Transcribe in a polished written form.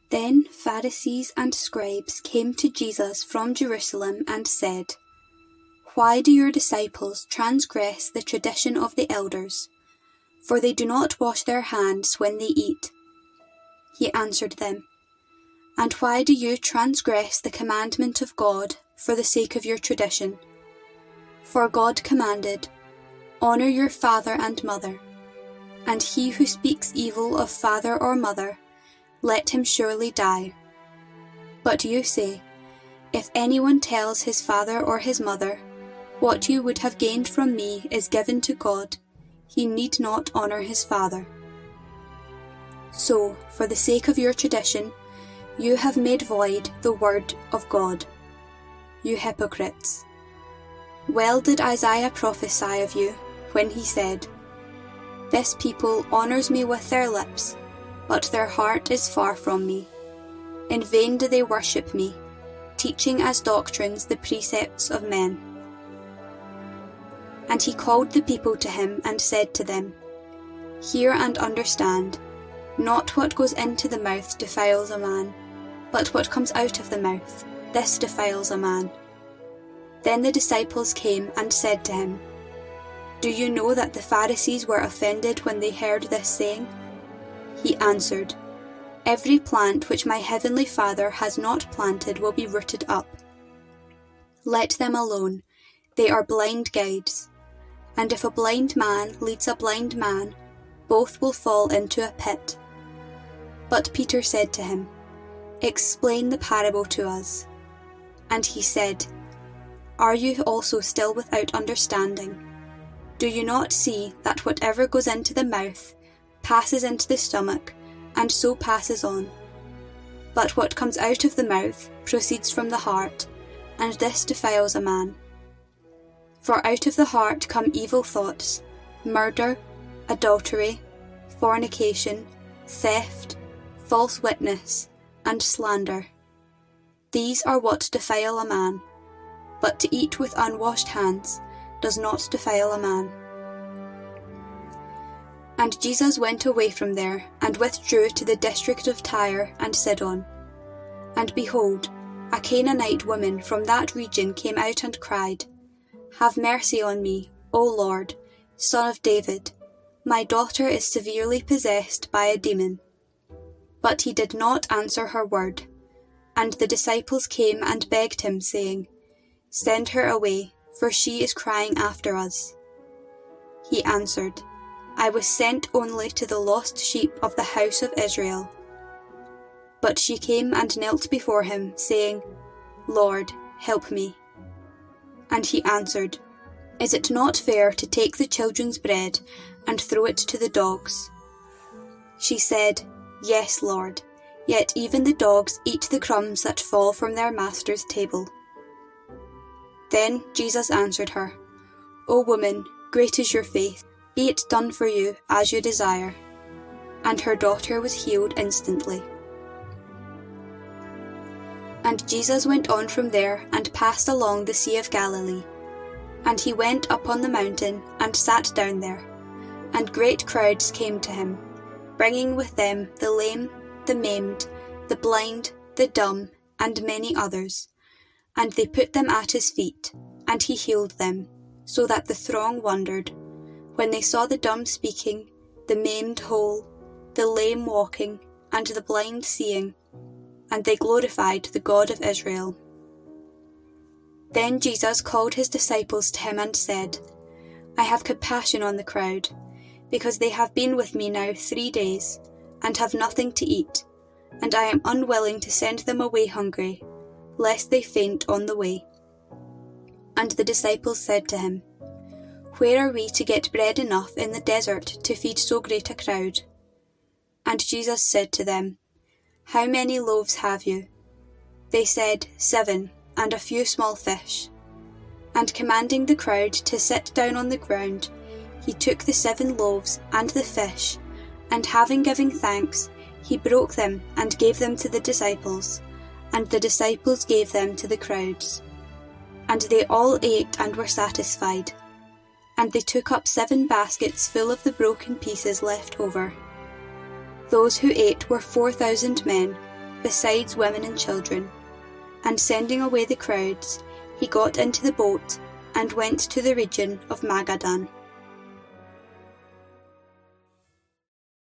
Then Pharisees and scribes came to Jesus from Jerusalem and said, "Why do your disciples transgress the tradition of the elders? For they do not wash their hands when they eat." He answered them, "And why do you transgress the commandment of God for the sake of your tradition? For God commanded, 'Honour your father and mother,' and he who speaks evil of father or mother, let him surely die. But you say, if anyone tells his father or his mother, 'What you would have gained from me is given to God,' he need not honour his father. So, for the sake of your tradition, you have made void the word of God. You hypocrites! Well did Isaiah prophesy of you when he said, 'This people honours me with their lips, but their heart is far from me. In vain do they worship me, teaching as doctrines the precepts of men.' And he called the people to him and said to them, 'Hear and understand. Not what goes into the mouth defiles a man, but what comes out of the mouth, this defiles a man.' Then the disciples came and said to him, 'Do you know that the Pharisees were offended when they heard this saying?' He answered, 'Every plant which my heavenly Father has not planted will be rooted up. Let them alone, they are blind guides. And if a blind man leads a blind man, both will fall into a pit.' But Peter said to him, 'Explain the parable to us.' And he said, 'Are you also still without understanding? Do you not see that whatever goes into the mouth passes into the stomach, and so passes on? But what comes out of the mouth proceeds from the heart, and this defiles a man. For out of the heart come evil thoughts, murder, adultery, fornication, theft, false witness, and slander. These are what defile a man, but to eat with unwashed hands does not defile a man." And Jesus went away from there, and withdrew to the district of Tyre and Sidon. And behold, a Canaanite woman from that region came out and cried, "Have mercy on me, O Lord, Son of David. My daughter is severely possessed by a demon." But he did not answer her word. And the disciples came and begged him, saying, "Send her away, for she is crying after us." He answered, "I was sent only to the lost sheep of the house of Israel." But she came and knelt before him, saying, "Lord, help me." And he answered, "Is it not fair to take the children's bread and throw it to the dogs?" She said, "Yes, Lord, yet even the dogs eat the crumbs that fall from their master's table." Then Jesus answered her, "O woman, great is your faith. Be it done for you as you desire." And her daughter was healed instantly. And Jesus went on from there and passed along the Sea of Galilee. And he went up on the mountain and sat down there. And great crowds came to him, bringing with them the lame, the maimed, the blind, the dumb, and many others. And they put them at his feet, and he healed them, so that the throng wondered, when they saw the dumb speaking, the maimed whole, the lame walking, and the blind seeing, and they glorified the God of Israel. Then Jesus called his disciples to him and said, "I have compassion on the crowd, because they have been with me now 3 days, and have nothing to eat, and I am unwilling to send them away hungry, lest they faint on the way." And the disciples said to him, "Where are we to get bread enough in the desert to feed so great a crowd?" And Jesus said to them, "How many loaves have you?" They said, 7, and a few small fish. And commanding the crowd to sit down on the ground, he took the 7 loaves and the fish, and having given thanks, he broke them and gave them to the disciples, and the disciples gave them to the crowds. And they all ate and were satisfied. And they took up 7 baskets full of the broken pieces left over. Those who ate were 4,000 men, besides women and children. And sending away the crowds, he got into the boat and went to the region of Magadan.